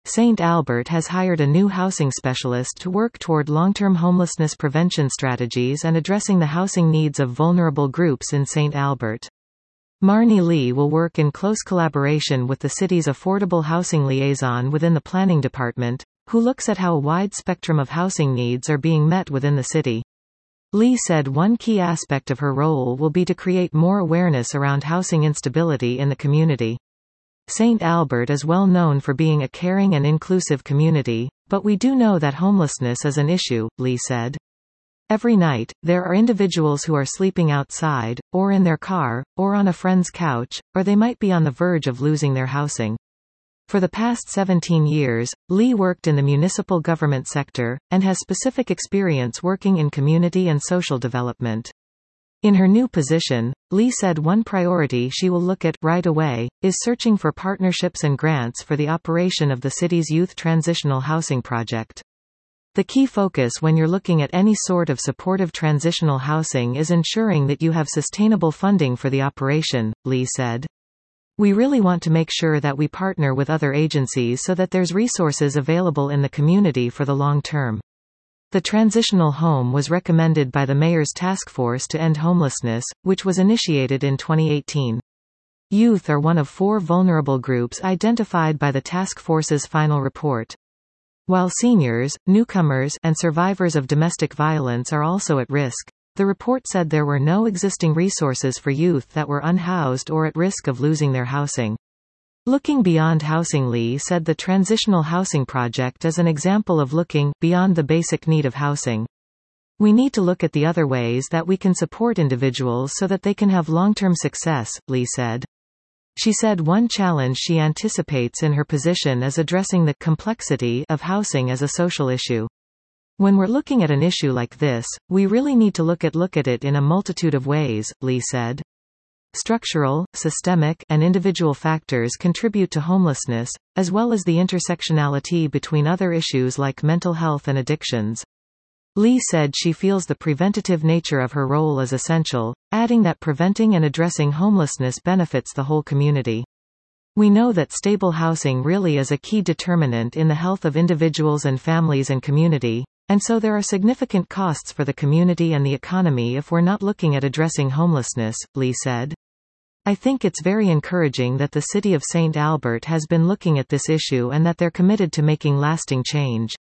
St. Albert has hired a new housing specialist to work toward long-term homelessness prevention strategies and addressing the housing needs of vulnerable groups in St. Albert. Marnie Lee will work in close collaboration with the city's affordable housing liaison within the planning department, who looks at how a wide spectrum of housing needs are being met within the city. Lee said one key aspect of her role will be to create more awareness around housing instability in the community. St. Albert is well known for being a caring and inclusive community, but we do know that homelessness is an issue, Lee said. Every night, there are individuals who are sleeping outside, or in their car, or on a friend's couch, or they might be on the verge of losing their housing. For the past 17 years, Lee worked in the municipal government sector, and has specific experience working in community and social development. In her new position, Lee said one priority she will look at right away is searching for partnerships and grants for the operation of the city's youth transitional housing project. The key focus when you're looking at any sort of supportive transitional housing is ensuring that you have sustainable funding for the operation, Lee said. We really want to make sure that we partner with other agencies so that there's resources available in the community for the long term. The transitional home was recommended by the Mayor's Task Force to End Homelessness, which was initiated in 2018. Youth are one of 4 vulnerable groups identified by the task force's final report. While seniors, newcomers, and survivors of domestic violence are also at risk, the report said there were no existing resources for youth that were unhoused or at risk of losing their housing. Looking beyond housing, Lee said the transitional housing project is an example of looking beyond the basic need of housing. We need to look at the other ways that we can support individuals so that they can have long-term success, Lee said. She said one challenge she anticipates in her position is addressing the complexity of housing as a social issue. When we're looking at an issue like this, we really need to look at it in a multitude of ways, Lee said. Structural, systemic, and individual factors contribute to homelessness, as well as the intersectionality between other issues like mental health and addictions. Lee said she feels the preventative nature of her role is essential, adding that preventing and addressing homelessness benefits the whole community. We know that stable housing really is a key determinant in the health of individuals and families and community, and so there are significant costs for the community and the economy if we're not looking at addressing homelessness, Lee said. I think it's very encouraging that the City of St. Albert has been looking at this issue and that they're committed to making lasting change.